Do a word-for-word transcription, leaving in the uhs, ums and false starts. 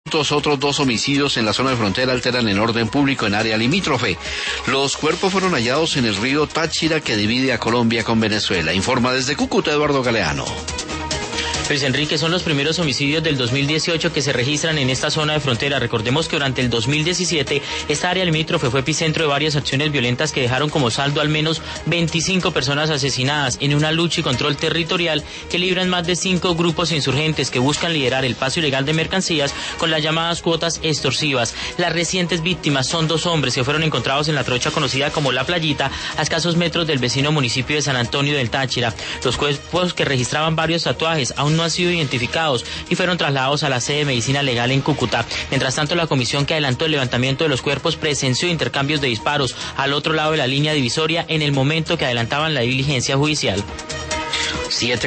Otros dos homicidios en la zona de frontera alteran el orden público en área limítrofe. Los cuerpos fueron hallados en el río Táchira, que divide a Colombia con Venezuela. Informa desde Cúcuta Eduardo Galeano. Luis Enrique, son los primeros homicidios del dos mil dieciocho que se registran en esta zona de frontera. Recordemos que durante el dos mil diecisiete esta área limítrofe fue epicentro de varias acciones violentas que dejaron como saldo al menos veinticinco personas asesinadas en una lucha y control territorial que libran más de cinco grupos insurgentes que buscan liderar el paso ilegal de mercancías con las llamadas cuotas extorsivas. Las recientes víctimas son dos hombres que fueron encontrados en la trocha conocida como La Playita, a escasos metros del vecino municipio de San Antonio del Táchira. Los cuerpos, que registraban varios tatuajes, aún no han sido identificados y fueron trasladados a la sede de Medicina Legal en Cúcuta. Mientras tanto, la comisión que adelantó el levantamiento de los cuerpos presenció intercambios de disparos al otro lado de la línea divisoria en el momento que adelantaban la diligencia judicial. Siete